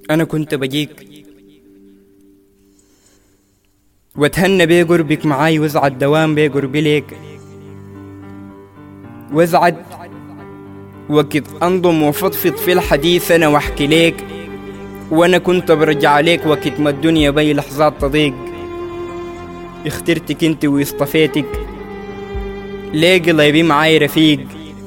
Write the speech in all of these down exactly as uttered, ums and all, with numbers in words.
أنا كنت بجيك واتهنى بيه قربك معاي، وازعد دوام بيه قربي ليك، وازعد وقت انضم وفضفض في الحديث انا واحكي ليك. وانا كنت برجع عليك وقت ما الدنيا بي لحظات تضيق، اخترتك انت واصطفيتك ليه قلبي معاي رفيق،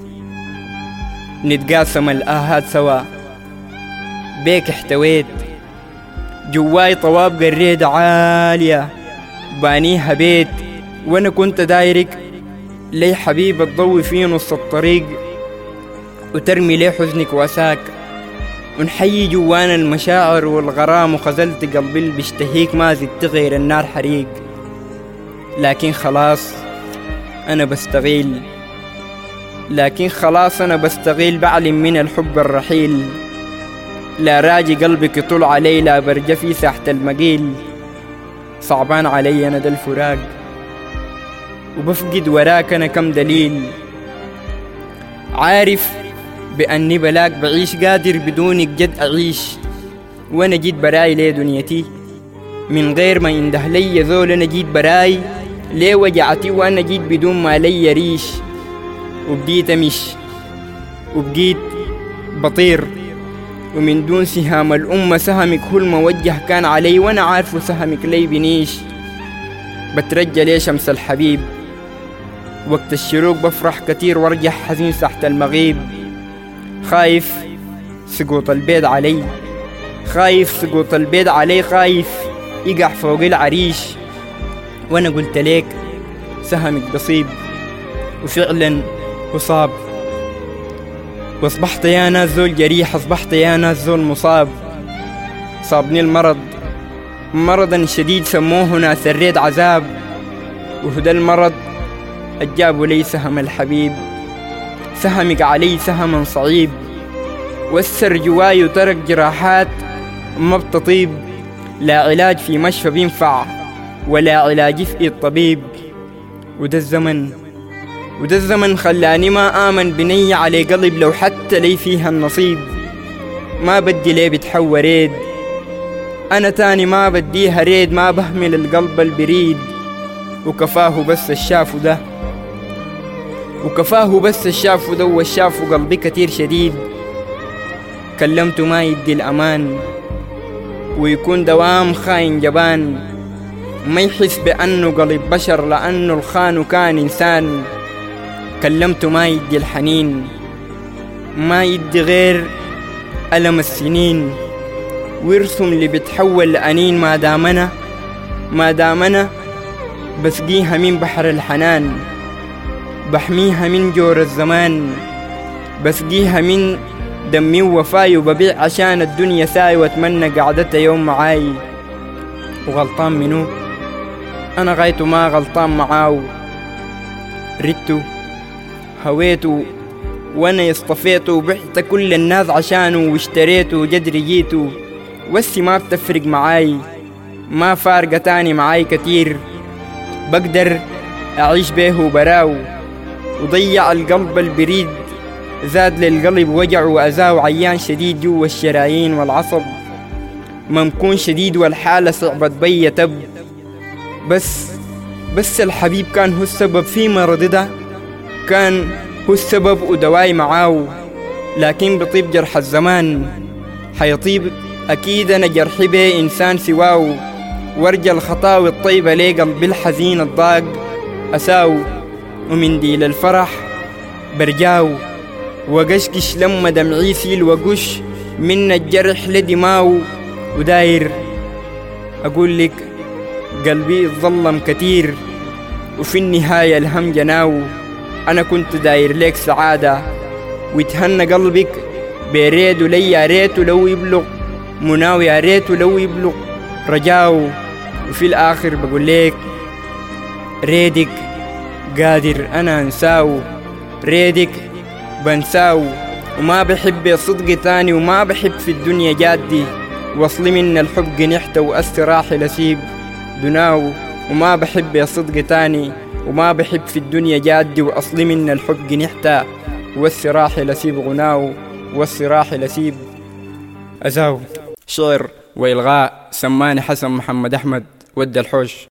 نتقاسم الآهات سوا بيك احتويت، جواي طواب قريد عالية بانيها بيت. وانا كنت دايرك لي حبيب تضوي في نص الطريق، وترمي لي حزنك واساك، ونحيي جوانا المشاعر والغرام، وخزلت قلبي اللي بيشتهيك ما زدت غير النار حريق. لكن خلاص انا بستغيل، لكن خلاص انا بستغيل بعلم من الحب الرحيل، لا راجي قلبك يطول علي، لا برجى في ساحة المقيل. صعبان علي انا ده الفراق، وبفقد وراك انا كم دليل، عارف بأني بلاك بعيش قادر بدونك جد أعيش، وأنا جيت براي ليه دنيتي من غير ما ينده لي ذول، أنا جيت براي ليه وجعتي، وأنا جيت بدون ما لي ريش، وبديت أمش وبقيت بطير، ومن دون سهام الأمة سهمك هو الموجه كان علي، وأنا عارفه سهمك لي بنيش. بترجى ليه شمس الحبيب وقت الشروق، بفرح كتير وارجع حزين تحت المغيب، خايف سقوط البيض علي، خايف سقوط البيض علي، خايف يقع فوق العريش. وانا قلت ليك سهمك بصيب، وفعلا وصاب، واصبحت يا ناس زول جريح، اصبحت يا ناس زول مصاب. صابني المرض مرضا شديد سموه ناس الريد عذاب، وهدى المرض أجابوا لي سهم الحبيب، سهمك علي سهما صعيب، وسر جواي وترك جراحات ما بتطيب، لا علاج في مشفى بينفع ولا علاج في الطبيب. وده الزمن وده الزمن خلاني ما آمن بنية علي قلب، لو حتى لي فيها النصيب ما بدي ليه بتحور ريد، أنا تاني ما بديها ريد، ما بهمل القلب البريد، وكفاه بس الشافو ده وكفاه بس الشافو ده والشافو قلبي كتير شديد. كلمته ما يدي الأمان، ويكون دوام خاين جبان، ما يحس بأنه قلب بشر لأنه الخان كان إنسان. كلمته ما يدي الحنين، ما يدي غير ألم السنين، ويرسم اللي بتحول لأنين. ما دامنا ما دامنا بسقيها من بحر الحنان، بحميها من جور الزمان، بسقيها من دمي ووفاي، وببيع عشان الدنيا ساي، واتمنى قعدتها يوم معاي. وغلطان منو؟ أنا غايته ما غلطان معاو، ردته هويته وانا اصطفيته، وبعت كل الناس عشانه واشتريته وجدري جيته، وسي ما بتفرق معاي، ما فارقة تاني معاي كتير، بقدر اعيش بيه وبراو. وضيع القلب البريد، زاد للقلب وجع وأذى، وعيان شديد جوا الشرايين والعصب، ممكون شديد والحالة صعبة بي تب. بس بس الحبيب كان هو السبب في مرضي ده، كان هو السبب ودواي معاو، لكن بطيب جرح الزمان حيطيب أكيد. أنا جرحي بيه إنسان سواو، وارجى الخطاوي الطيبة لي قلبي الحزين الضاق أساو، ومن ديل الفرح برجاو، وقشقش لما دمعي سيل وقش من الجرح لدماو. وداير أقول لك قلبي اتظلم كتير، وفي النهاية الهم جناو. أنا كنت داير لك سعادة، ويتهنى قلبك بيريد لي، يا ريت لو يبلغ مناوي، يا ريت لو يبلغ رجاو. وفي الآخر بقول لك ريدك قادر أنا أنساو، ريدك بنساو، وما بحب صدق تاني، وما بحب في الدنيا جادي، وصلي من الحب جنحته وأستراحي لسيب دناو. وما بحب يا صدق تاني، وما بحب في الدنيا جادي، وأصلي من الحب جنحته والسراح لسيب غناو، والسراح لسيب أزاو. شعر وإلغاء سماني حسن محمد أحمد ود الحوش.